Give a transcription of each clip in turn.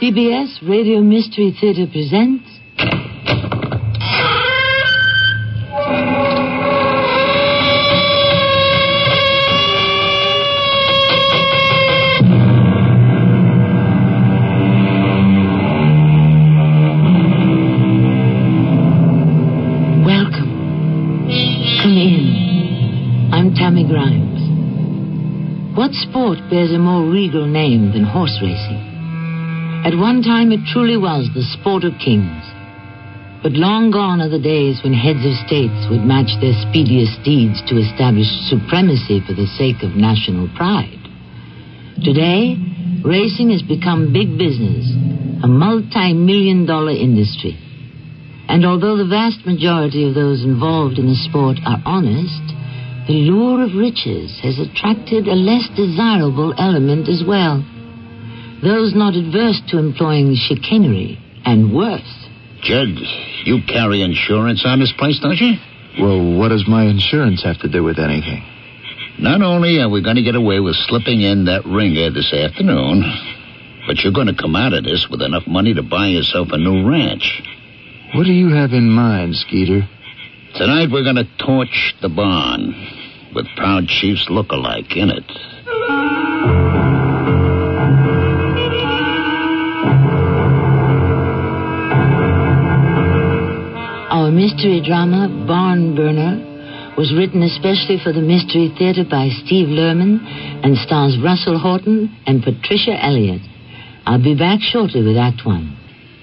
CBS Radio Mystery Theater presents... Welcome. Come in. I'm Tammy Grimes. What sport bears a more regal name than horse racing? At one time, it truly was the sport of kings. But long gone are the days when heads of states would match their speediest steeds to establish supremacy for the sake of national pride. Today, racing has become big business, a multi-million-dollar industry. And although the vast majority of those involved in the sport are honest, the lure of riches has attracted a less desirable element as well. Those not adverse to employing chicanery and worse. Jed, you carry insurance on this place, don't you? Well, what does my insurance have to do with anything? Not only are we going to get away with slipping in that ringer this afternoon, but you're going to come out of this with enough money to buy yourself a new ranch. What do you have in mind, Skeeter? Tonight we're going to torch the barn with Proud Chief's look-alike in it. Our mystery drama, Barn Burner, was written especially for the Mystery Theater by Steve Lerman and stars Russell Horton and Patricia Elliott. I'll be back shortly with Act One.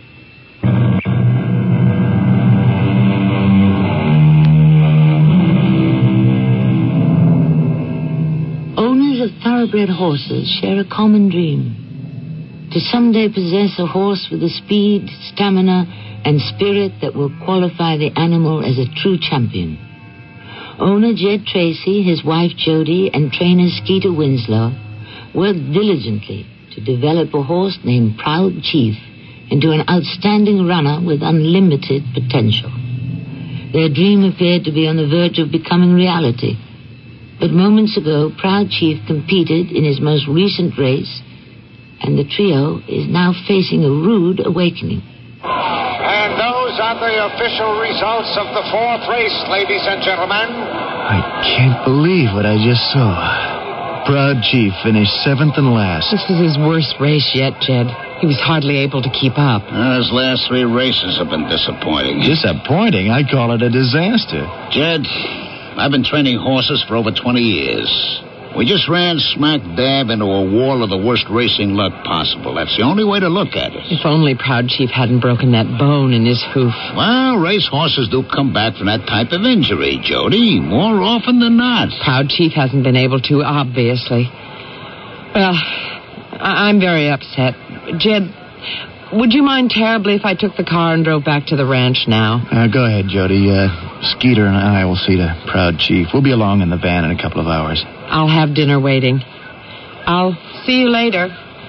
Owners of thoroughbred horses share a common dream: to someday possess a horse with the speed, stamina, and spirit that will qualify the animal as a true champion. Owner Jed Tracy, his wife Jody, and trainer Skeeter Winslow worked diligently to develop a horse named Proud Chief into an outstanding runner with unlimited potential. Their dream appeared to be on the verge of becoming reality. But moments ago, Proud Chief competed in his most recent race, and the trio is now facing a rude awakening. And those are the official results of the fourth race, ladies and gentlemen. I can't believe what I just saw. Proud Chief finished seventh and last. This was his worst race yet, Jed. He was hardly able to keep up. His last three races have been disappointing. Disappointing? I'd call it a disaster. Jed, I've been training horses for over 20 years. We just ran smack dab into a wall of the worst racing luck possible. That's the only way to look at it. If only Proud Chief hadn't broken that bone in his hoof. Well, race horses do come back from that type of injury, Jody, more often than not. Proud Chief hasn't been able to, obviously. Well, I'm very upset. Jed, would you mind terribly if I took the car and drove back to the ranch now? Go ahead, Jody. Skeeter and I will see the Proud Chief. We'll be along in the van in a couple of hours. I'll have dinner waiting. I'll see you later.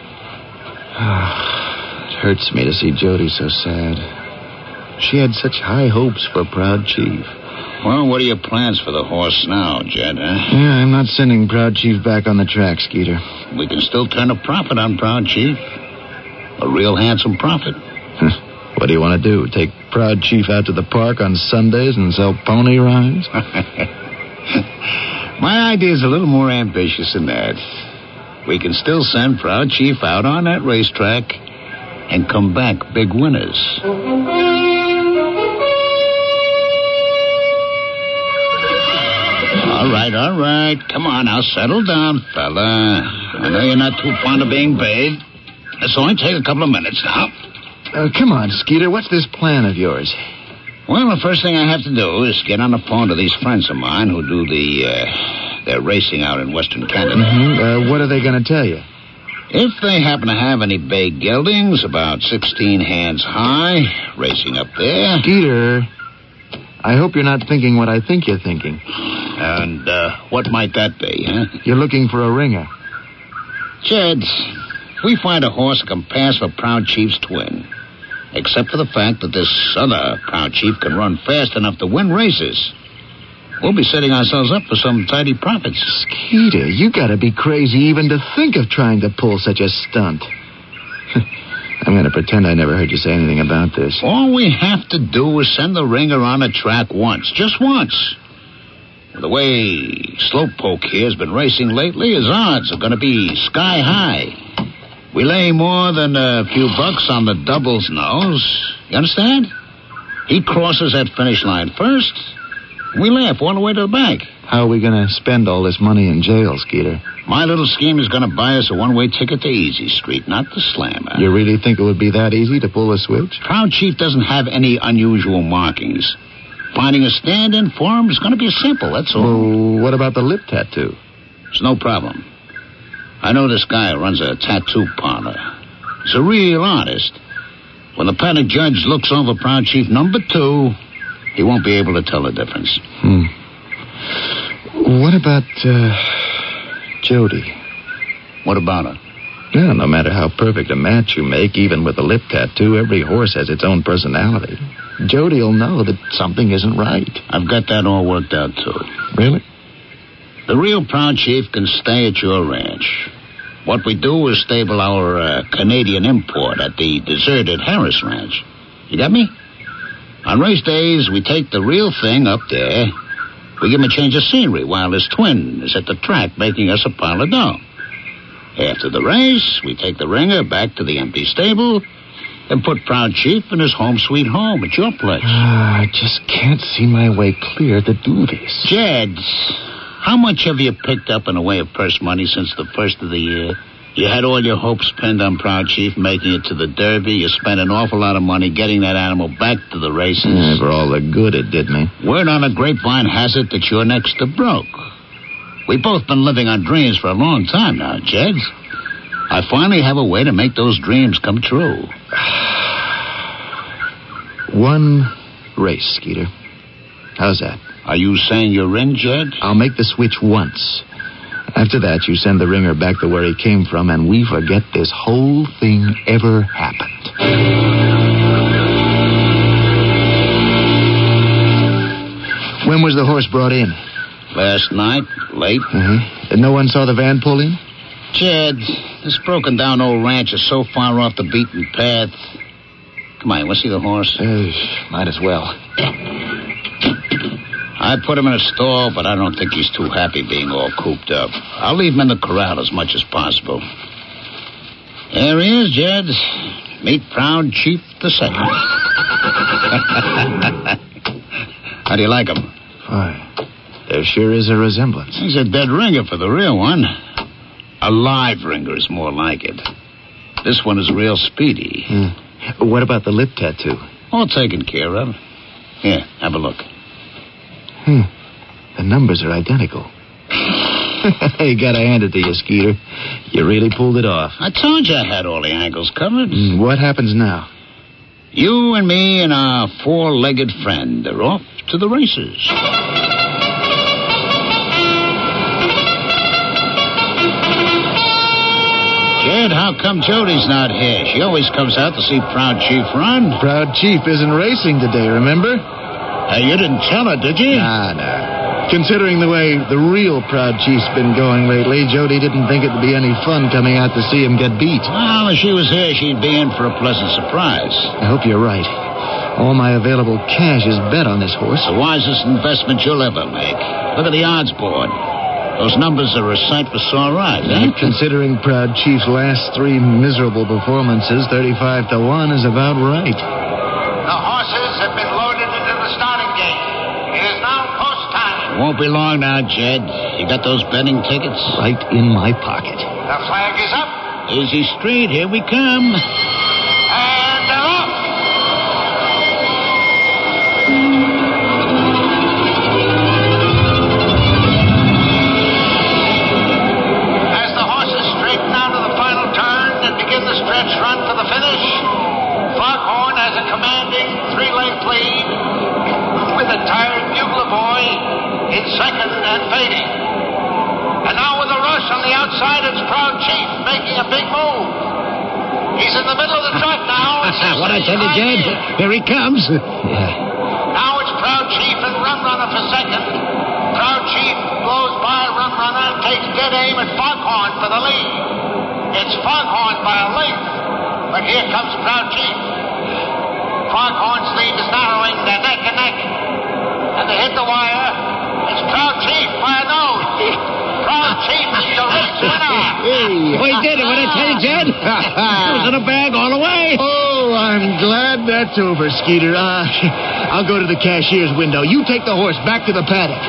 It hurts me to see Jody so sad. She had such high hopes for Proud Chief. Well, what are your plans for the horse now, Jed, huh? Yeah, I'm not sending Proud Chief back on the track, Skeeter. We can still turn a profit on Proud Chief. A real handsome profit. What do you want to do? Take Proud Chief out to the park on Sundays and sell pony rides? My idea's a little more ambitious than that. We can still send Proud Chief out on that racetrack and come back big winners. All right. Come on now, settle down, fella. I know you're not too fond of being paid. This will only take a couple of minutes now. Come on, Skeeter. What's this plan of yours? Well, the first thing I have to do is get on the phone to these friends of mine who do their racing out in Western Canada. Mm-hmm. What are they going to tell you? If they happen to have any bay geldings about 16 hands high racing up there. Skeeter, I hope you're not thinking what I think you're thinking. And what might that be, huh? You're looking for a ringer. Jed, we find a horse that can pass for Proud Chief's twin. Except for the fact that this other Proud Chief can run fast enough to win races. We'll be setting ourselves up for some tidy profits. Skeeter, you gotta be crazy even to think of trying to pull such a stunt. I'm going to pretend I never heard you say anything about this. All we have to do is send the ringer on a track once. Just once. The way Slowpoke here has been racing lately, his odds are going to be sky high. We lay more than a few bucks on the double's nose. You understand? He crosses that finish line first. We laugh all the way to the bank. How are we going to spend all this money in jail, Skeeter? My little scheme is going to buy us a one-way ticket to Easy Street, not the Slammer. You really think it would be that easy to pull a switch? Proud Chief doesn't have any unusual markings. Finding a stand-in for him is going to be simple, that's all. Well, what about the lip tattoo? It's no problem. I know this guy who runs a tattoo parlor. He's a real artist. When the paddock judge looks over Proud Chief number 2, he won't be able to tell the difference. What about, Jody? What about her? Yeah, no matter how perfect a match you make, even with a lip tattoo, every horse has its own personality. Jody'll know that something isn't right. I've got that all worked out, too. Really? The real Proud Chief can stay at your ranch. What we do is stable our Canadian import at the deserted Harris Ranch. You got me? On race days, we take the real thing up there. We give him a change of scenery while his twin is at the track making us a pile of dough. After the race, we take the ringer back to the empty stable and put Proud Chief in his home sweet home at your place. I just can't see my way clear to do this. Jed, how much have you picked up in the way of purse money since the first of the year? You had all your hopes pinned on Proud Chief making it to the Derby. You spent an awful lot of money getting that animal back to the races. Yeah, for all the good it did me. Word on the grapevine has it that you're next to broke. We've both been living on dreams for a long time now, Jed. I finally have a way to make those dreams come true. One race, Skeeter. How's that? Are you saying you're in, Jed? I'll make the switch once. After that, you send the ringer back to where he came from, and we forget this whole thing ever happened. When was the horse brought in? Last night, late. And no one saw the van pull in? Jed, this broken down old ranch is so far off the beaten path. Come on, you want to see the horse? Might as well. I put him in a stall, but I don't think he's too happy being all cooped up. I'll leave him in the corral as much as possible. There he is, Jed. Meet Proud Chief II. How do you like him? Fine. There sure is a resemblance. He's a dead ringer for the real one. A live ringer is more like it. This one is real speedy. What about the lip tattoo? All taken care of. Here, have a look. The numbers are identical. You gotta hand it to you, Skeeter. You really pulled it off. I told you I had all the angles covered. What happens now? You and me and our four-legged friend are off to the races. Jed, how come Jody's not here? She always comes out to see Proud Chief run. Proud Chief isn't racing today, remember? Hey, you didn't tell her, did you? Nah. Considering the way the real Proud Chief's been going lately, Jody didn't think it'd be any fun coming out to see him get beat. Well, if she was here, she'd be in for a pleasant surprise. I hope you're right. All my available cash is bet on this horse. The wisest investment you'll ever make. Look at the odds board. Those numbers are a sight for sore eyes, eh? Considering Proud Chief's last 3 miserable performances, 35 to 1 is about right. The horses have been loaded into the starting gate. It is now post time. Won't be long now, Jed. You got those betting tickets? Right in my pocket. The flag is up. Easy Street, here we come. And they're off. As the horses straighten out of the final turn and begin the stretch run for the finish, Foghorn has a commanding 3-length lead with a tired bugler boy in second and fading. And now with a rush on the outside, it's Proud Chief making a big move. He's in the middle of the track now. What I tell you, Jed? Here he comes. Now it's Proud Chief and Rum Runner for second. Proud Chief blows by Rum Runner and takes dead aim at Foghorn for the lead. It's Foghorn by a length. But here comes Proud Chief. Foghorn's lead is narrowing. They're neck and neck. And they hit the wire. It's Proud Chief by a nose. Proud Chief is your race winner. We did it. What did I tell you, Jed? It was in a bag all the way. Oh, I'm glad that's over, Skeeter. I'll go to the cashier's window. You take the horse back to the paddock.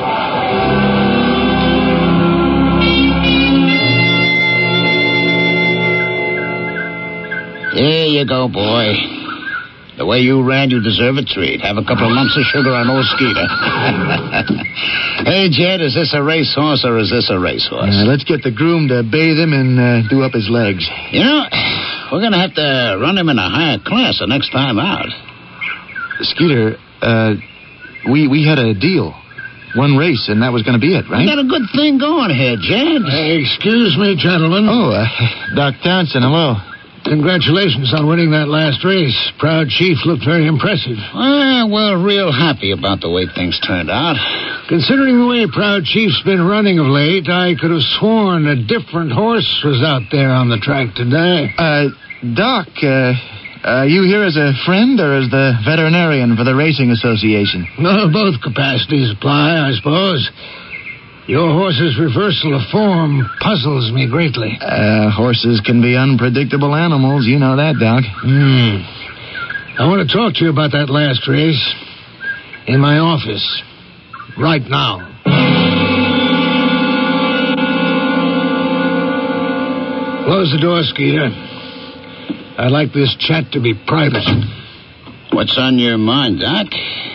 There you go, boy. The way you ran, you deserve a treat. Have a couple of lumps of sugar on old Skeeter. Hey, Jed, is this a racehorse or is this a racehorse? Let's get the groom to bathe him and do up his legs. You know, we're going to have to run him in a higher class the next time out. Skeeter, we had a deal. One race, and that was going to be it, right? We got a good thing going here, Jed. Excuse me, gentlemen. Oh, Doc Townsend, hello. Congratulations on winning that last race. Proud Chief looked very impressive. Well, we're real happy about the way things turned out. Considering the way Proud Chief's been running of late, I could have sworn a different horse was out there on the track today. Doc, are you here as a friend or as the veterinarian for the Racing Association? No, both capacities apply, I suppose. Your horse's reversal of form puzzles me greatly. Horses can be unpredictable animals. You know that, Doc. I want to talk to you about that last race in my office right now. Close the door, Skeeter. I'd like this chat to be private. What's on your mind, Doc?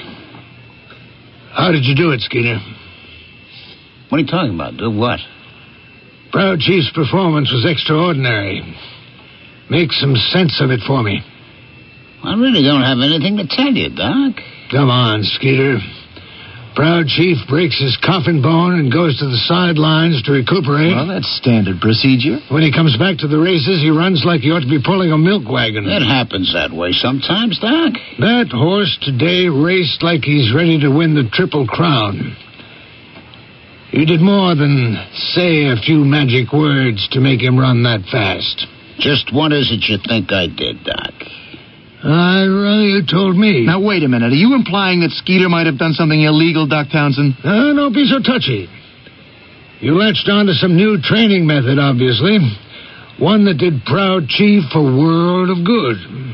How did you do it, Skeeter? What are you talking about? Do what? Proud Chief's performance was extraordinary. Make some sense of it for me. I really don't have anything to tell you, Doc. Come on, Skeeter. Proud Chief breaks his coffin bone and goes to the sidelines to recuperate. Well, that's standard procedure. When he comes back to the races, he runs like he ought to be pulling a milk wagon. It happens that way sometimes, Doc. That horse today raced like he's ready to win the Triple Crown. You did more than say a few magic words to make him run that fast. Just what is it you think I did, Doc? I'd rather you told me. Now, wait a minute. Are you implying that Skeeter might have done something illegal, Doc Townsend? Don't be so touchy. You latched on to some new training method, obviously. One that did Proud Chief a world of good.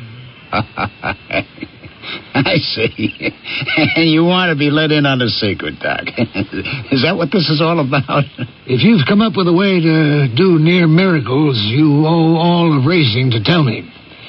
I see. And you want to be let in on a secret, Doc. Is that what this is all about? If you've come up with a way to do near miracles, you owe all of racing to tell me.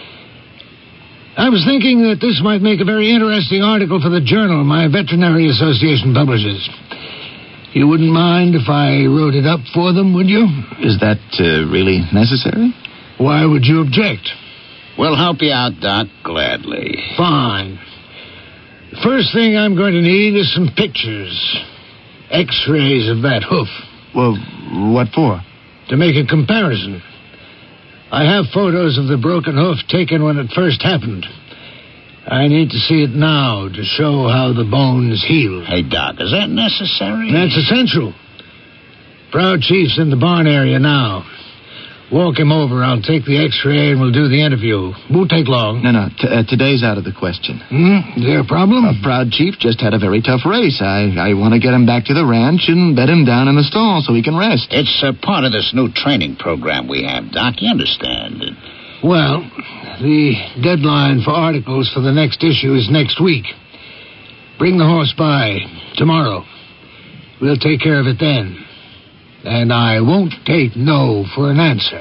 I was thinking that this might make a very interesting article for the journal my veterinary association publishes. You wouldn't mind if I wrote it up for them, would you? Is that really necessary? Why would you object? We'll help you out, Doc, gladly. Fine. The first thing I'm going to need is some pictures. X-rays of that hoof. Well, what for? To make a comparison. I have photos of the broken hoof taken when it first happened. I need to see it now to show how the bones heal. Hey, Doc, is that necessary? That's essential. Proud Chief's in the barn area now. Walk him over. I'll take the X-ray and we'll do the interview. Won't take long. No. Today's out of the question. Is there a problem? Proud Chief just had a very tough race. I want to get him back to the ranch and bed him down in the stall so he can rest. It's part of this new training program we have, Doc. You understand? Well, the deadline for articles for the next issue is next week. Bring the horse by tomorrow. We'll take care of it then. And I won't take no for an answer.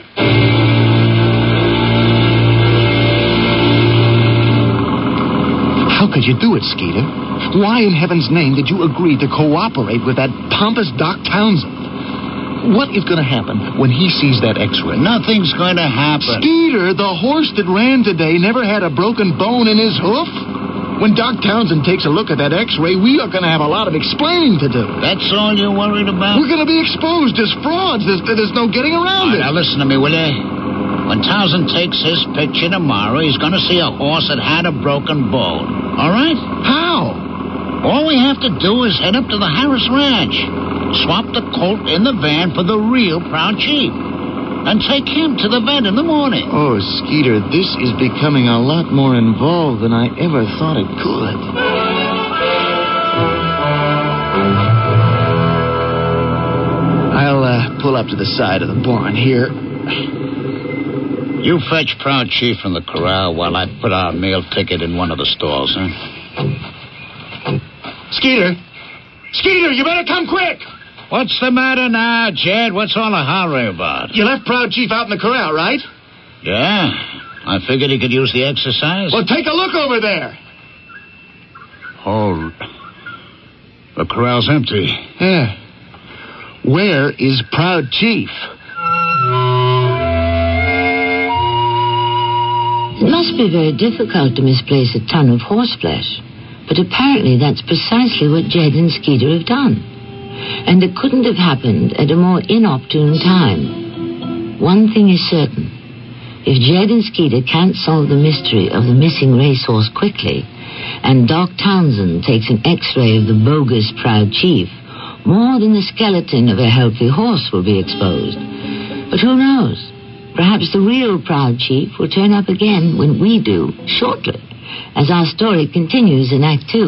How could you do it, Skeeter? Why in heaven's name did you agree to cooperate with that pompous Doc Townsend? What is going to happen when he sees that X-ray? Nothing's going to happen. Skeeter, the horse that ran today never had a broken bone in his hoof. When Doc Townsend takes a look at that X-ray, we are going to have a lot of explaining to do. That's all you're worried about? We're going to be exposed as frauds. There's no getting around it. Now, listen to me, will you? When Townsend takes his picture tomorrow, he's going to see a horse that had a broken bone. All right? How? All we have to do is head up to the Harris Ranch. Swap the colt in the van for the real Proud Chief. and take him to the vet in the morning. Oh, Skeeter, this is becoming a lot more involved than I ever thought it could. I'll pull up to the side of the barn here. You fetch Proud Chief from the corral while I put our meal ticket in one of the stalls, huh? Skeeter! Skeeter, you better come quick! What's the matter now, Jed? What's all the hollering about? You left Proud Chief out in the corral, right? Yeah? I figured he could use the exercise. Well, take a look over there. Oh, the corral's empty. Yeah. Where is Proud Chief? It must be very difficult to misplace a ton of horseflesh, but apparently that's precisely what Jed and Skeeter have done. And it couldn't have happened at a more inopportune time. One thing is certain. If Jed and Skeeter can't solve the mystery of the missing racehorse quickly, and Doc Townsend takes an x-ray of the bogus Proud Chief, more than the skeleton of a healthy horse will be exposed. But who knows? Perhaps the real Proud Chief will turn up again when we do, shortly, as our story continues in Act 2.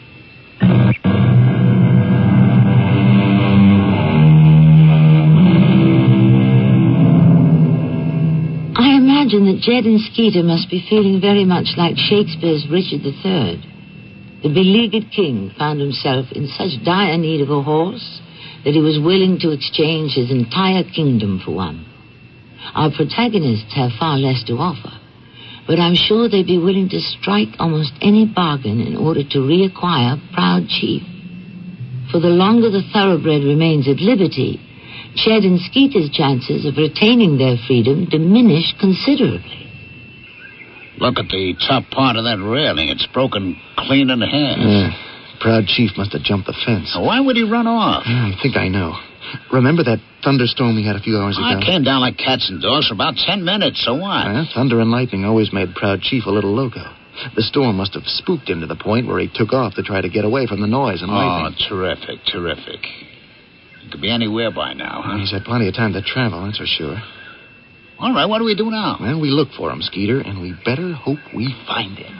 I imagine that Jed and Skeeter must be feeling very much like Shakespeare's Richard III. The beleaguered king found himself in such dire need of a horse that he was willing to exchange his entire kingdom for one. Our protagonists have far less to offer, but I'm sure they'd be willing to strike almost any bargain in order to reacquire Proud Chief. For the longer the thoroughbred remains at liberty, Jed and Skeeter's chances of retaining their freedom diminish considerably. Look at the top part of that railing. It's broken clean in half. Yeah. Proud Chief must have jumped the fence. Why would he run off? I think I know. Remember that thunderstorm we had a few hours ago? I came down like cats and dogs for about 10 minutes, so what? Thunder and lightning always made Proud Chief a little loco. The storm must have spooked him to the point where he took off to try to get away from the noise and lightning. Oh, terrific, terrific. He could be anywhere by now, huh? He's had plenty of time to travel, that's for sure. All right, what do we do now? Well, we look for him, Skeeter, and we better hope we find him.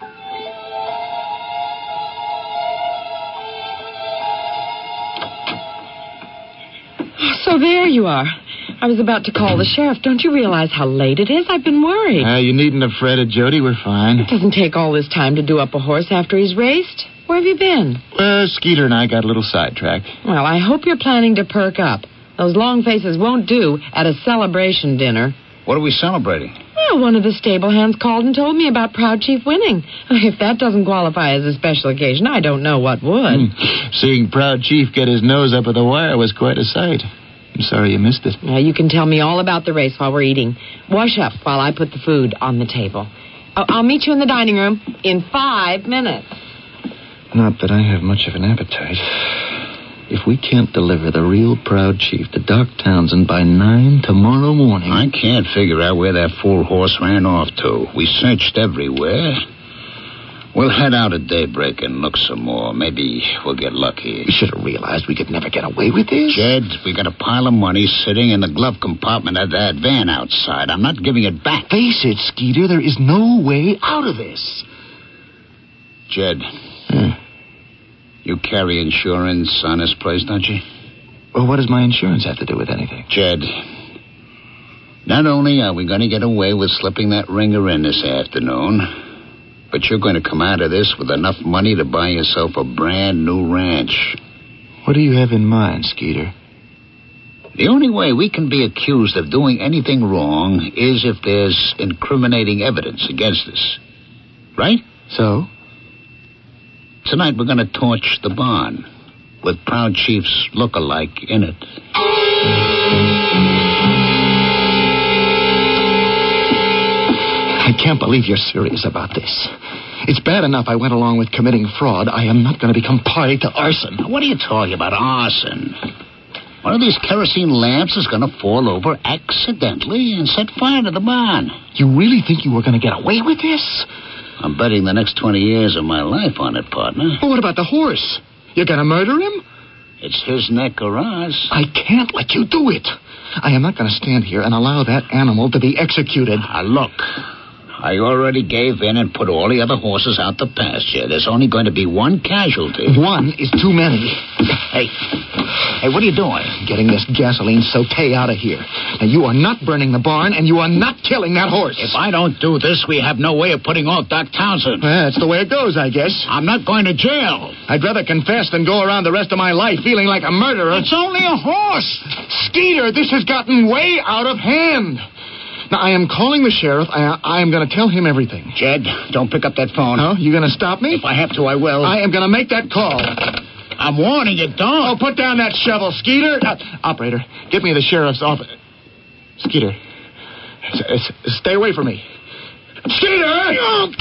So there you are. I was about to call the sheriff. Don't you realize how late it is? I've been worried. You needn't have fretted, Jody. We're fine. It doesn't take all this time to do up a horse after he's raced. Where have you been? Skeeter and I got a little sidetracked. Well, I hope you're planning to perk up. Those long faces won't do at a celebration dinner. What are we celebrating? Well, one of the stable hands called and told me about Proud Chief winning. If that doesn't qualify as a special occasion, I don't know what would. Seeing Proud Chief get his nose up at the wire was quite a sight. I'm sorry you missed it. You can tell me all about the race while we're eating. Wash up while I put the food on the table. I'll meet you in the dining room in 5 minutes. Not that I have much of an appetite. If we can't deliver the real Proud Chief to Doc Townsend by 9 tomorrow morning... I can't figure out where that fool horse ran off to. We searched everywhere. We'll head out at daybreak and look some more. Maybe we'll get lucky. We should have realized we could never get away with this. Jed, we got a pile of money sitting in the glove compartment of that van outside. I'm not giving it back. Face it, Skeeter, there is no way out of this. Jed, you carry insurance on this place, don't you? Well, what does my insurance have to do with anything? Jed, not only are we going to get away with slipping that ringer in this afternoon, but you're going to come out of this with enough money to buy yourself a brand new ranch. What do you have in mind, Skeeter? The only way we can be accused of doing anything wrong is if there's incriminating evidence against us. Right? So? Tonight we're going to torch the barn with Proud Chief's look-alike in it. I can't believe you're serious about this. It's bad enough I went along with committing fraud. I am not going to become party to arson. What are you talking about, arson? One of these kerosene lamps is going to fall over accidentally and set fire to the barn. You really think you were going to get away with this? I'm betting the next 20 years of my life on it, partner. Well, what about the horse? You're going to murder him? It's his neck or ours. I can't let you do it. I am not going to stand here and allow that animal to be executed. Look, I already gave in and put all the other horses out to pasture. There's only going to be one casualty. One is too many. Hey, what are you doing? Getting this gasoline saute out of here. Now, you are not burning the barn, and you are not killing that horse. If I don't do this, we have no way of putting off Doc Townsend. That's the way it goes, I guess. I'm not going to jail. I'd rather confess than go around the rest of my life feeling like a murderer. It's only a horse. Skeeter, this has gotten way out of hand. Now, I am calling the sheriff. I am going to tell him everything. Jed, don't pick up that phone. Oh, you going to stop me? If I have to, I will. I am going to make that call. I'm warning you, don't. Oh, put down that shovel, Skeeter. Operator, get me the sheriff's office. Skeeter, stay away from me. Skeeter!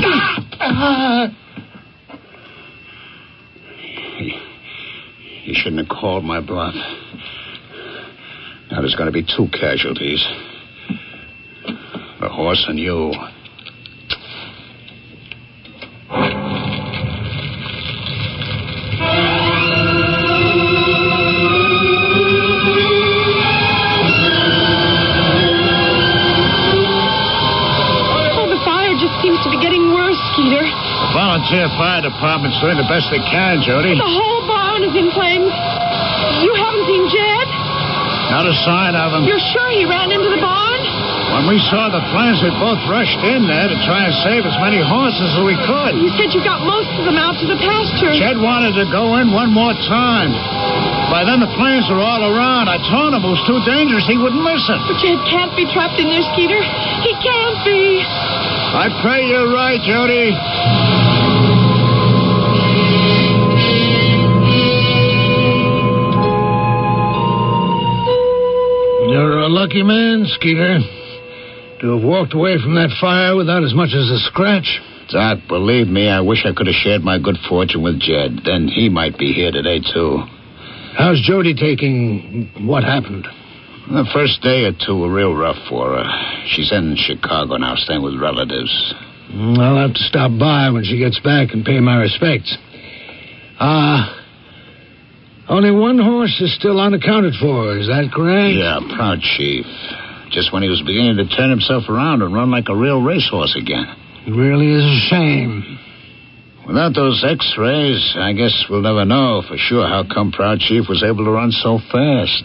You shouldn't have called my bluff. Now there's going to be 2 casualties. The horse and you. Skeeter. The volunteer fire department's doing the best they can, Jody. The whole barn is in flames. You haven't seen Jed? Not a sign of him. You're sure he ran into the barn? When we saw the flames, we both rushed in there to try and save as many horses as we could. You said you got most of them out to the pasture. Jed wanted to go in one more time. By then, the flames were all around. I told him it was too dangerous. He wouldn't listen. But Jed can't be trapped in there, Skeeter. He can't be. I pray you're right, Jody. You're a lucky man, Skeeter, to have walked away from that fire without as much as a scratch. Doc, believe me, I wish I could have shared my good fortune with Jed. Then he might be here today, too. How's Jody taking what happened? The first day or 2 were real rough for her. She's in Chicago now, staying with relatives. I'll have to stop by when she gets back and pay my respects. Only one horse is still unaccounted for, is that correct? Yeah, Proud Chief. Just when he was beginning to turn himself around and run like a real racehorse again. It really is a shame. Without those x-rays, I guess we'll never know for sure how come Proud Chief was able to run so fast.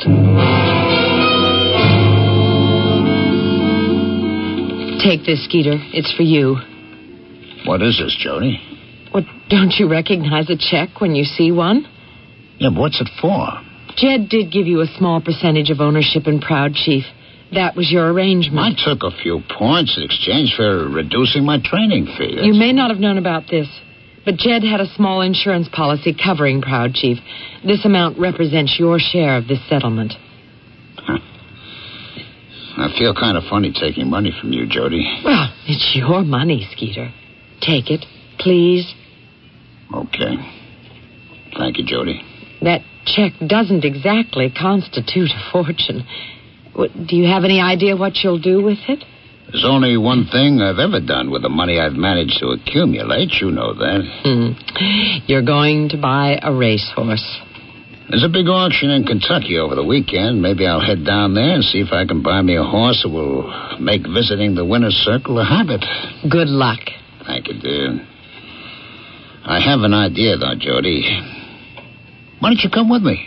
Take this, Skeeter. It's for you. What is this, Jody? What, don't you recognize a check when you see one? Yeah, but what's it for? Jed did give you a small percentage of ownership in Proud Chief. That was your arrangement. I took a few points in exchange for reducing my training fee. You may not have known about this, but Jed had a small insurance policy covering Proud Chief. This amount represents your share of this settlement. Huh. I feel kind of funny taking money from you, Jody. Well, it's your money, Skeeter. Take it, please. Okay. Thank you, Jody. That check doesn't exactly constitute a fortune. Do you have any idea what you'll do with it? There's only one thing I've ever done with the money I've managed to accumulate. You know that. You're going to buy a racehorse. There's a big auction in Kentucky over the weekend. Maybe I'll head down there and see if I can buy me a horse that will make visiting the winner's circle a habit. Good luck. Thank you, dear. I have an idea, though, Jody. Why don't you come with me?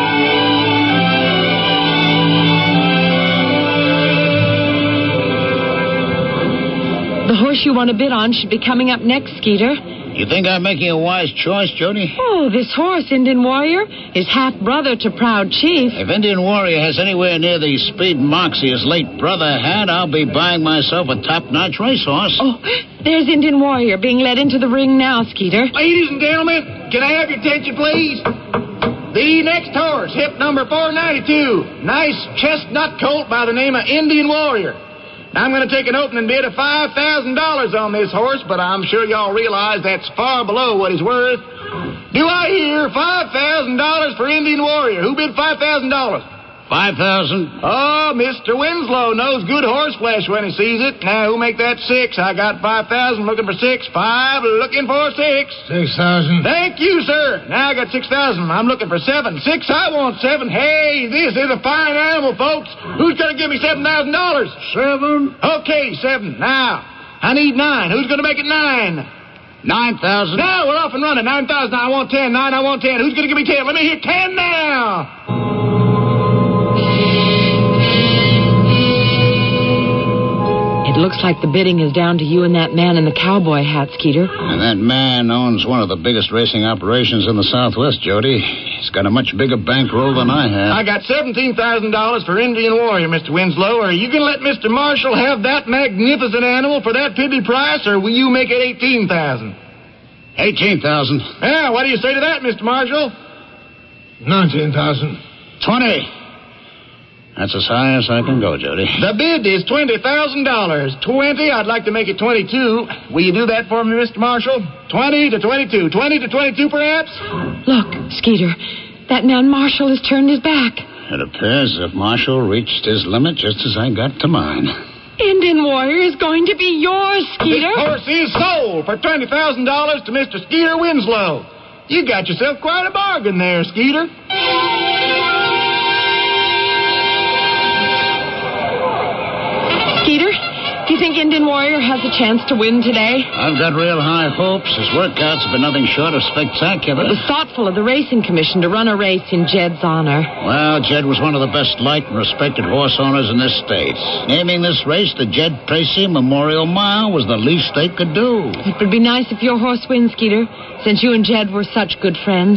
The horse you want to bid on should be coming up next, Skeeter. You think I'm making a wise choice, Jody? Oh, this horse, Indian Warrior, is half-brother to Proud Chief. If Indian Warrior has anywhere near the speed and moxie his late brother had, I'll be buying myself a top-notch racehorse. Oh, there's Indian Warrior being led into the ring now, Skeeter. Ladies and gentlemen, can I have your attention, please? The next horse, hip number 492. Nice chestnut colt by the name of Indian Warrior. Now, I'm going to take an opening bid of $5,000 on this horse, but I'm sure y'all realize that's far below what he's worth. Do I hear $5,000 for Indian Warrior? Who bid $5,000? 5,000. Oh, Mr. Winslow knows good horse flesh when he sees it. Now, who'll make that 6? I got 5,000, looking for 6. 5, looking for 6. 6,000. Thank you, sir. Now I got 6,000. I'm looking for 7. 6, I want 7. Hey, this is a fine animal, folks. Who's going to give me $7,000? 7. Okay, 7. Now, I need 9. Who's going to make it 9? 9,000. Now, we're off and running. 9,000. I want 10. 9, I want 10. Who's going to give me 10? Let me hear 10 now. It looks like the bidding is down to you and that man in the cowboy hat, Skeeter. And that man owns one of the biggest racing operations in the Southwest, Jody. He's got a much bigger bankroll than I have. I got $17,000 for Indian Warrior, Mr. Winslow. Are you going to let Mr. Marshall have that magnificent animal for that piddly price, or will you make it 18,000? 18,000. Yeah, what do you say to that, Mr. Marshall? 19,000. 20. That's as high as I can go, Jody. The bid is $20,000. 20, I'd like to make it 22. Will you do that for me, Mr. Marshall? 20 to 22. 20 to 22, perhaps? Look, Skeeter, that man Marshall has turned his back. It appears as if Marshall reached his limit just as I got to mine. Indian Warrior is going to be yours, Skeeter. This horse is sold for $20,000 to Mr. Skeeter Winslow. You got yourself quite a bargain there, Skeeter. Skeeter, do you think Indian Warrior has a chance to win today? I've got real high hopes. His workouts have been nothing short of spectacular. It was thoughtful of the racing commission to run a race in Jed's honor. Well, Jed was one of the best liked and respected horse owners in this state. Naming this race the Jed Tracy Memorial Mile was the least they could do. It would be nice if your horse wins, Skeeter, since you and Jed were such good friends.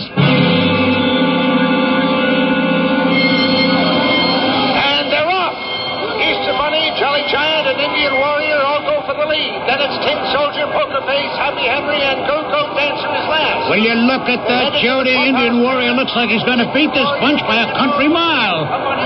Then it's Tin Soldier, Poker Face, Happy Henry, and Go-Go Dancer is last. Will you look at that, Jody? Indian Warrior looks like he's going to beat this bunch by a country mile.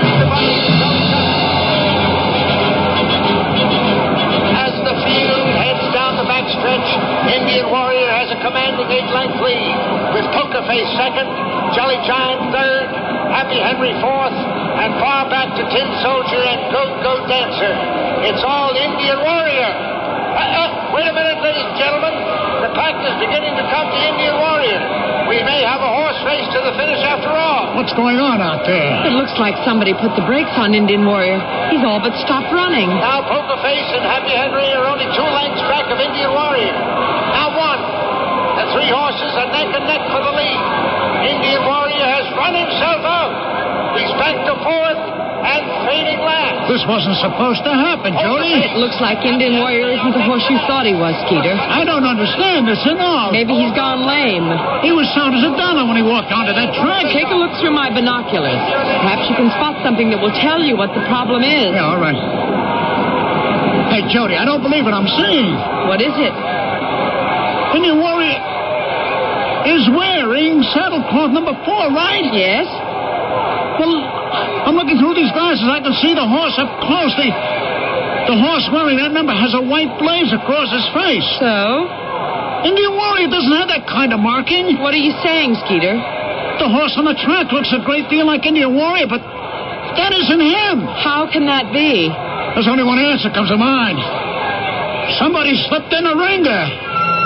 As the field heads down the backstretch, Indian Warrior has a commanding 8-length lead, with Poker Face second, Jolly Giant third, Happy Henry fourth, and far back to Tin Soldier and Go-Go Dancer. It's all Indian Warrior. Wait a minute, ladies and gentlemen. The pack is beginning to come to Indian Warrior. We may have a horse race to the finish after all. What's going on out there? It looks like somebody put the brakes on Indian Warrior. He's all but stopped running. Now Poker Face and Happy Henry are only 2 lengths back of Indian Warrior. Now 1. The 3 horses are neck and neck for the lead. Indian Warrior has run himself out. He's back to 4th and fading last. This wasn't supposed to happen, Jody. It looks like Indian Warrior isn't the horse you thought he was, Skeeter. I don't understand this at all. Maybe he's gone lame. He was sound as a dollar when he walked onto that track. Take a look through my binoculars. Perhaps you can spot something that will tell you what the problem is. Yeah, all right. Hey, Jody, I don't believe what I'm seeing. What is it? Indian Warrior is wearing saddlecloth number 4, right? Yes. Well, I'm looking through these glasses. I can see the horse up close. The horse wearing that number has a white blaze across his face. So? Indian Warrior doesn't have that kind of marking. What are you saying, Skeeter? The horse on the track looks a great deal like Indian Warrior, but that isn't him. How can that be? There's only one answer comes to mind. Somebody slipped in a ringer.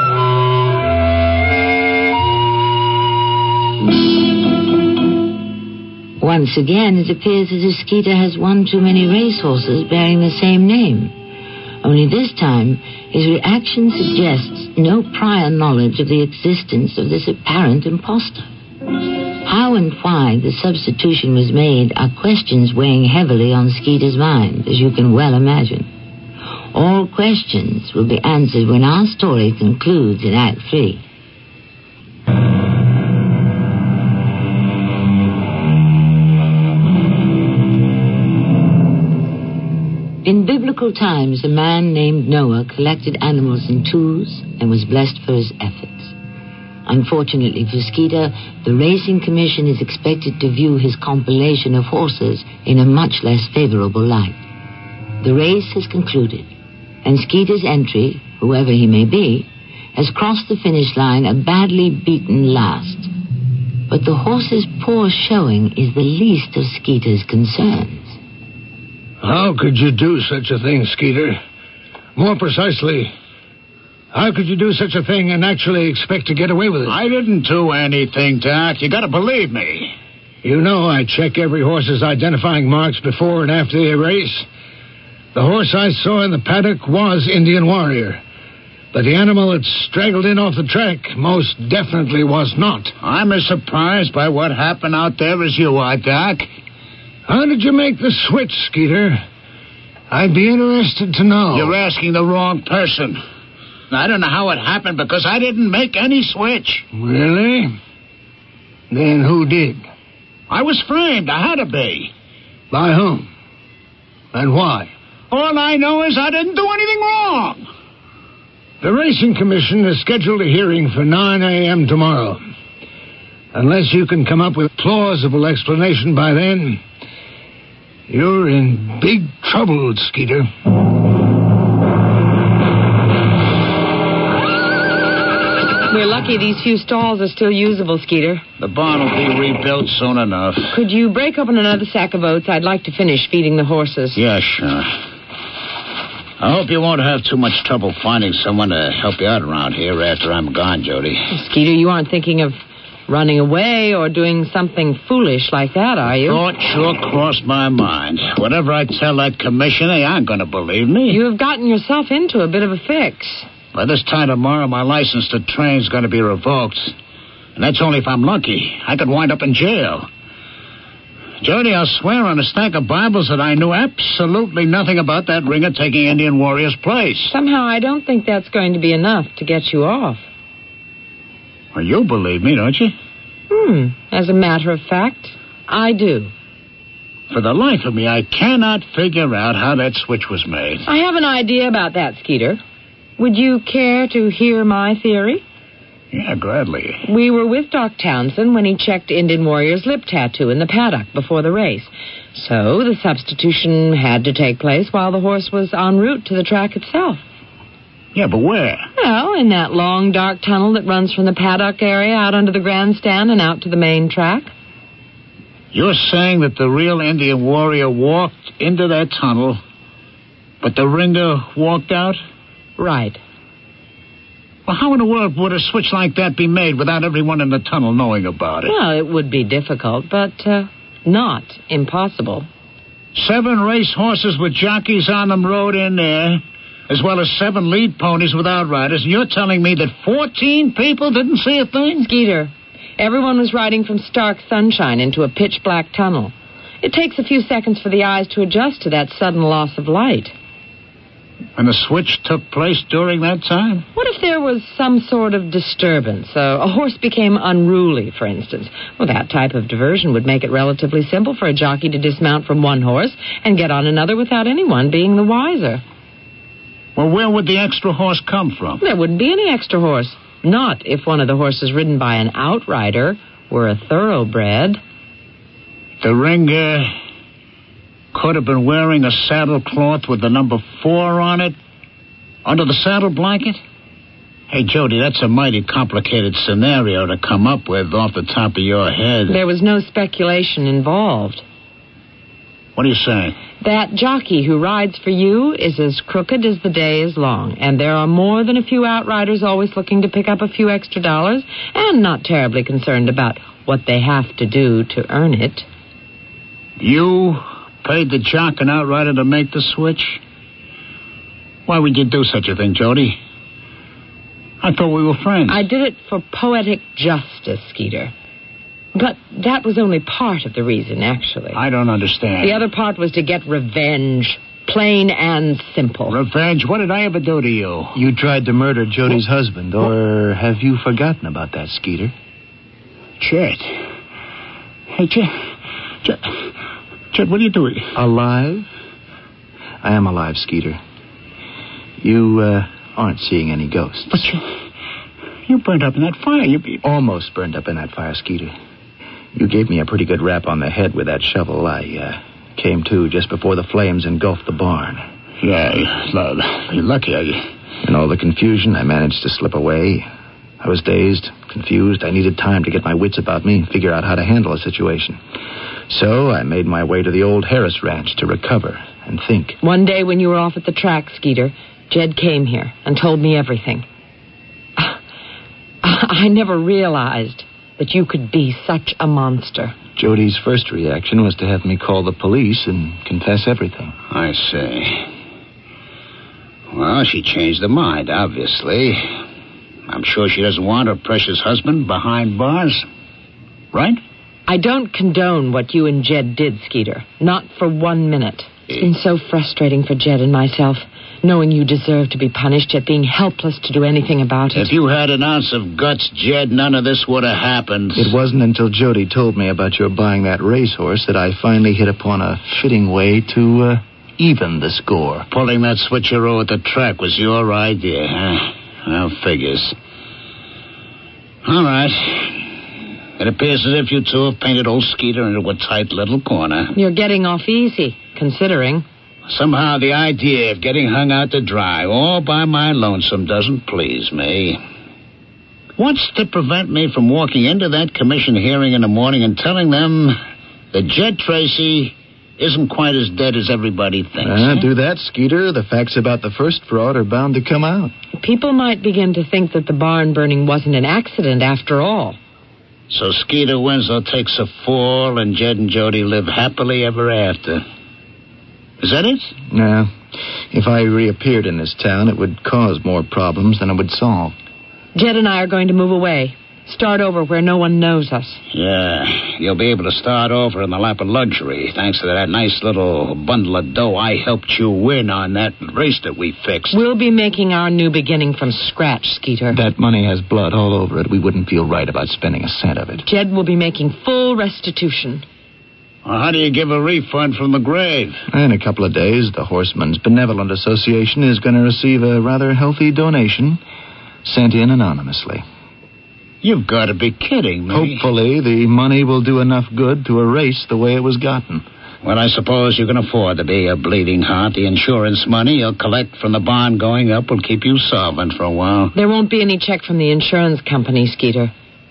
Once again, it appears as if Skeeter has one too many racehorses bearing the same name. Only this time, his reaction suggests no prior knowledge of the existence of this apparent imposter. How and why the substitution was made are questions weighing heavily on Skeeter's mind, as you can well imagine. All questions will be answered when our story concludes in Act 3. In biblical times, a man named Noah collected animals in twos and was blessed for his efforts. Unfortunately for Skeeter, the Racing Commission is expected to view his compilation of horses in a much less favorable light. The race has concluded, and Skeeter's entry, whoever he may be, has crossed the finish line a badly beaten last. But the horse's poor showing is the least of Skeeter's concerns. How could you do such a thing, Skeeter? More precisely, how could you do such a thing and actually expect to get away with it? I didn't do anything, Doc. You gotta believe me. You know I check every horse's identifying marks before and after the race. The horse I saw in the paddock was Indian Warrior. But the animal that straggled in off the track most definitely was not. I'm as surprised by what happened out there as you are, Doc. How did you make the switch, Skeeter? I'd be interested to know. You're asking the wrong person. I don't know how it happened because I didn't make any switch. Really? Then who did? I was framed. I had to be. By whom? And why? All I know is I didn't do anything wrong. The Racing Commission has scheduled a hearing for 9 a.m. tomorrow. Unless you can come up with a plausible explanation by then, you're in big trouble, Skeeter. We're lucky these few stalls are still usable, Skeeter. The barn will be rebuilt soon enough. Could you break open another sack of oats? I'd like to finish feeding the horses. Yeah, sure. I hope you won't have too much trouble finding someone to help you out around here after I'm gone, Jody. Skeeter, you aren't thinking of running away or doing something foolish like that, are you? Thought sure crossed my mind. Whatever I tell that commission, they aren't going to believe me. You have gotten yourself into a bit of a fix. By this time tomorrow, my license to train's going to be revoked. And that's only if I'm lucky. I could wind up in jail. Jody, I'll swear on a stack of Bibles that I knew absolutely nothing about that ringer taking Indian Warrior's place. Somehow I don't think that's going to be enough to get you off. Well, you believe me, don't you? As a matter of fact, I do. For the life of me, I cannot figure out how that switch was made. I have an idea about that, Skeeter. Would you care to hear my theory? Yeah, gladly. We were with Doc Townsend when he checked Indian Warrior's lip tattoo in the paddock before the race. So the substitution had to take place while the horse was en route to the track itself. Yeah, but where? Well, in that long, dark tunnel that runs from the paddock area out under the grandstand and out to the main track. You're saying that the real Indian Warrior walked into that tunnel, but the ringer walked out? Right. Well, how in the world would a switch like that be made without everyone in the tunnel knowing about it? Well, it would be difficult, but not impossible. 7 race horses with jockeys on them rode in there, as well as 7 lead ponies with outriders, and you're telling me that 14 people didn't see a thing? Skeeter, everyone was riding from stark sunshine into a pitch-black tunnel. It takes a few seconds for the eyes to adjust to that sudden loss of light. And the switch took place during that time? What if there was some sort of disturbance? A horse became unruly, for instance. Well, that type of diversion would make it relatively simple for a jockey to dismount from one horse and get on another without anyone being the wiser. Well, where would the extra horse come from? There wouldn't be any extra horse. Not if one of the horses ridden by an outrider were a thoroughbred. The ringer could have been wearing a saddle cloth with the number 4 on it under the saddle blanket? Hey, Jody, that's a mighty complicated scenario to come up with off the top of your head. There was no speculation involved. What are you saying? That jockey who rides for you is as crooked as the day is long, and there are more than a few outriders always looking to pick up a few extra dollars and not terribly concerned about what they have to do to earn it. You paid the jock and outrider to make the switch? Why would you do such a thing, Jody? I thought we were friends. I did it for poetic justice, Skeeter. But that was only part of the reason, actually. I don't understand. The other part was to get revenge. Plain and simple. Revenge? What did I ever do to you? You tried to murder Jody's husband, or have you forgotten about that, Skeeter? Chet. Hey, Chet, what are you doing? Alive? I am alive, Skeeter. You aren't seeing any ghosts. But you burned up in that fire. You almost burned up in that fire, Skeeter. You gave me a pretty good rap on the head with that shovel. I came to just before the flames engulfed the barn. Yeah, you're lucky. In all the confusion, I managed to slip away, I was dazed, confused. I needed time to get my wits about me and figure out how to handle a situation. So I made my way to the old Harris Ranch to recover and think. One day when you were off at the track, Skeeter, Jed came here and told me everything. I never realized that you could be such a monster. Jody's first reaction was to have me call the police and confess everything. I see. Well, she changed her mind, obviously. I'm sure she doesn't want her precious husband behind bars. Right? I don't condone what you and Jed did, Skeeter. Not for 1 minute. It's been so frustrating for Jed and myself, knowing you deserve to be punished, yet being helpless to do anything about it. If you had an ounce of guts, Jed, none of this would have happened. It wasn't until Jody told me about your buying that racehorse that I finally hit upon a fitting way to even the score. Pulling that switcheroo at the track was your idea, huh? Well, figures. All right. It appears as if you two have painted old Skeeter into a tight little corner. You're getting off easy, considering. Somehow the idea of getting hung out to dry all by my lonesome doesn't please me. What's to prevent me from walking into that commission hearing in the morning and telling them that Jed Tracy isn't quite as dead as everybody thinks? Do that, Skeeter. The facts about the first fraud are bound to come out. People might begin to think that the barn burning wasn't an accident after all. So Skeeter Winslow takes a fall and Jed and Jody live happily ever after. Is that it? No. If I reappeared in this town, it would cause more problems than it would solve. Jed and I are going to move away. Start over where no one knows us. Yeah, you'll be able to start over in the lap of luxury, thanks to that nice little bundle of dough I helped you win on that race that we fixed. We'll be making our new beginning from scratch, Skeeter. That money has blood all over it. We wouldn't feel right about spending a cent of it. Jed will be making full restitution. Well, how do you give a refund from the grave? In a couple of days, the Horsemen's Benevolent Association is going to receive a rather healthy donation sent in anonymously. You've got to be kidding me. Hopefully, the money will do enough good to erase the way it was gotten. Well, I suppose you can afford to be a bleeding heart. The insurance money you'll collect from the bond going up will keep you solvent for a while. There won't be any check from the insurance company, Skeeter.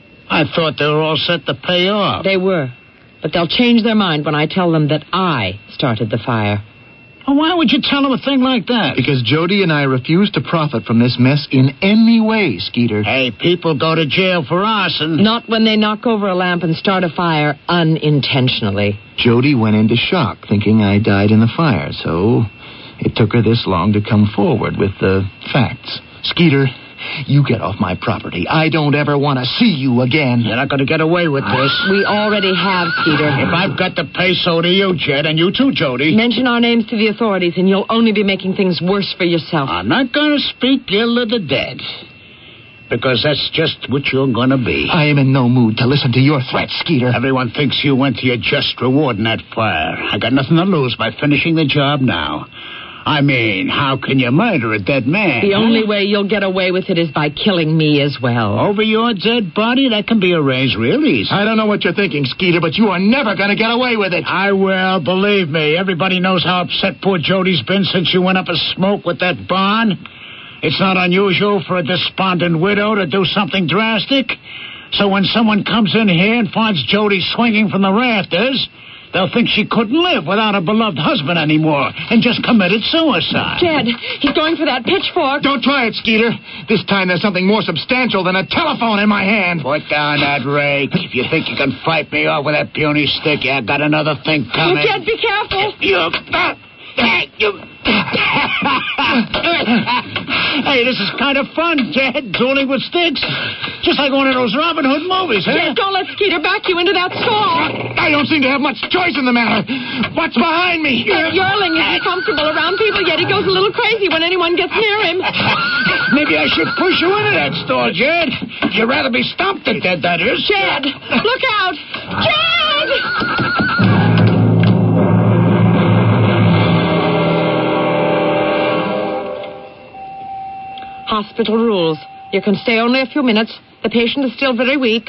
I thought they were all set to pay off. They were. But they'll change their mind when I tell them that I started the fire. Well, why would you tell them a thing like that? Because Jody and I refuse to profit from this mess in any way, Skeeter. Hey, people go to jail for arson. Not when they knock over a lamp and start a fire unintentionally. Jody went into shock, thinking I died in the fire, so it took her this long to come forward with the facts. Skeeter, you get off my property. I don't ever want to see you again. You're not going to get away with this. We already have, Skeeter. If I've got to pay, so do you, Jed, and you too, Jody. Mention our names to the authorities, and you'll only be making things worse for yourself. I'm not going to speak ill of the dead, because that's just what you're going to be. I am in no mood to listen to your threats, Skeeter. Everyone thinks you went to your just reward in that fire. I got nothing to lose by finishing the job now. I mean, how can you murder a dead man? The only way you'll get away with it is by killing me as well. Over your dead body? That can be arranged real easy. I don't know what you're thinking, Skeeter, but you are never going to get away with it. I will, believe me. Everybody knows how upset poor Jody's been since you went up a smoke with that barn. It's not unusual for a despondent widow to do something drastic. So when someone comes in here and finds Jody swinging from the rafters, they'll think she couldn't live without a beloved husband anymore and just committed suicide. Jed, he's going for that pitchfork. Don't try it, Skeeter. This time there's something more substantial than a telephone in my hand. Put down that rake. If you think you can fight me off with that puny stick, you got another thing coming. Oh, Jed, be careful. Hey, this is kind of fun, Jed. Dueling with sticks. Just like one of those Robin Hood movies, huh? Jed, don't let Skeeter back you into that stall. I don't seem to have much choice in the matter. What's behind me? Yearling isn't comfortable around people, yet he goes a little crazy when anyone gets near him. Maybe I should push you into that stall, Jed. You'd rather be stomped than dead, that is. Jed, look out. Jed! Hospital rules. You can stay only a few minutes. The patient is still very weak.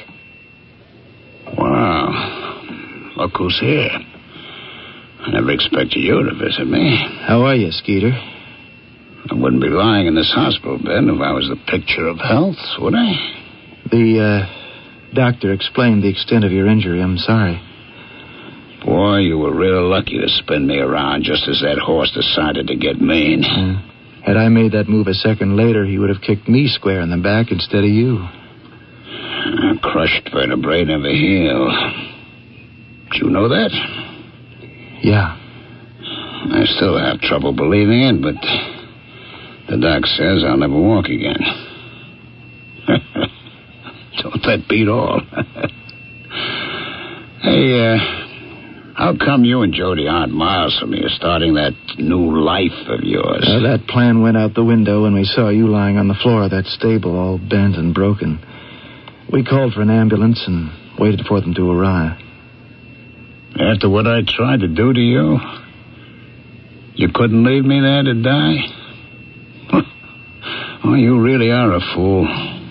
Wow. Look who's here. I never expected you to visit me. How are you, Skeeter? I wouldn't be lying in this hospital bed if I was the picture of health, would I? The doctor explained the extent of your injury. I'm sorry. Boy, you were real lucky to spin me around just as that horse decided to get mean. Had I made that move a second later, he would have kicked me square in the back instead of you. Crushed vertebrae never heal. Did you know that? Yeah. I still have trouble believing it, but the doc says I'll never walk again. Don't that beat all? Hey, how come you and Jody aren't miles from here starting that new life of yours? That plan went out the window when we saw you lying on the floor of that stable, all bent and broken. We called for an ambulance and waited for them to arrive. After what I tried to do to you, you couldn't leave me there to die? Oh, you really are a fool.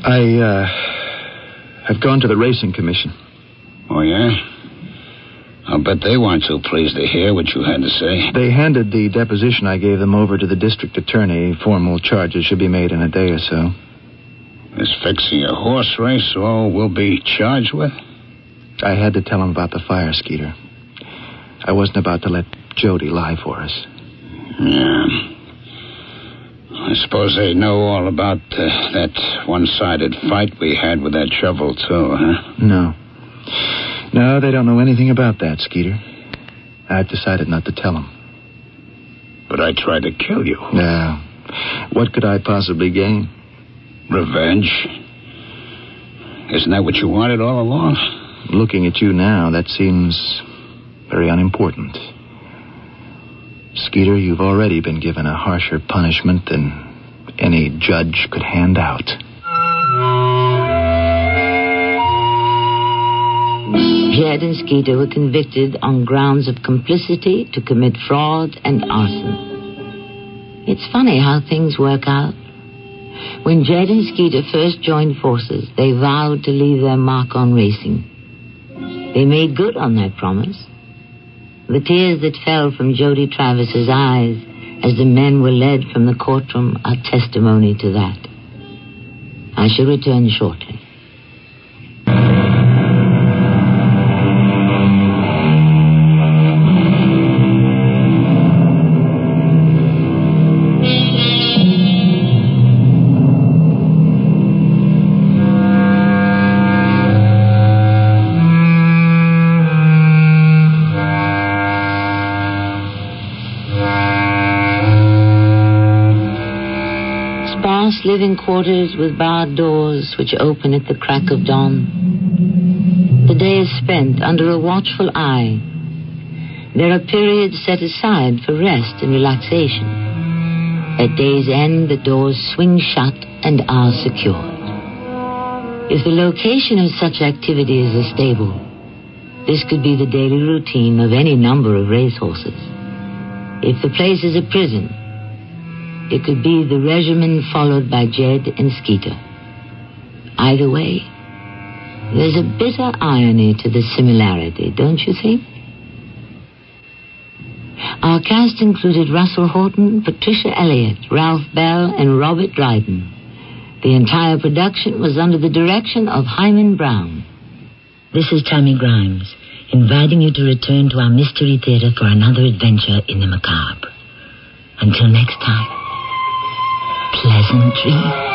I've gone to the racing commission. Oh, yeah? I'll bet they weren't too pleased to hear what you had to say. They handed the deposition I gave them over to the district attorney. Formal charges should be made in a day or so. Is fixing a horse race all we'll be charged with? I had to tell them about the fire, Skeeter. I wasn't about to let Jody lie for us. Yeah. I suppose they know all about that one-sided fight we had with that shovel, too, huh? No, they don't know anything about that, Skeeter. I've decided not to tell them. But I tried to kill you. No. What could I possibly gain? Revenge. Isn't that what you wanted all along? Looking at you now, that seems very unimportant. Skeeter, you've already been given a harsher punishment than any judge could hand out. Jed and Skeeter were convicted on grounds of complicity to commit fraud and arson. It's funny how things work out. When Jed and Skeeter first joined forces, they vowed to leave their mark on racing. They made good on that promise. The tears that fell from Jody Travis's eyes as the men were led from the courtroom are testimony to that. I shall return shortly. Living quarters with barred doors which open at the crack of dawn. The day is spent under a watchful eye. There are periods set aside for rest and relaxation. At day's end, the doors swing shut and are secured. If the location of such activity is a stable, this could be the daily routine of any number of racehorses. If the place is a prison, it could be the regimen followed by Jed and Skeeter. Either way, there's a bitter irony to the similarity, don't you think? Our cast included Russell Horton, Patricia Elliott, Ralph Bell, and Robert Dryden. The entire production was under the direction of Hyman Brown. This is Tammy Grimes, inviting you to return to our Mystery Theater for another adventure in the macabre. Until next time. Pleasant dreams.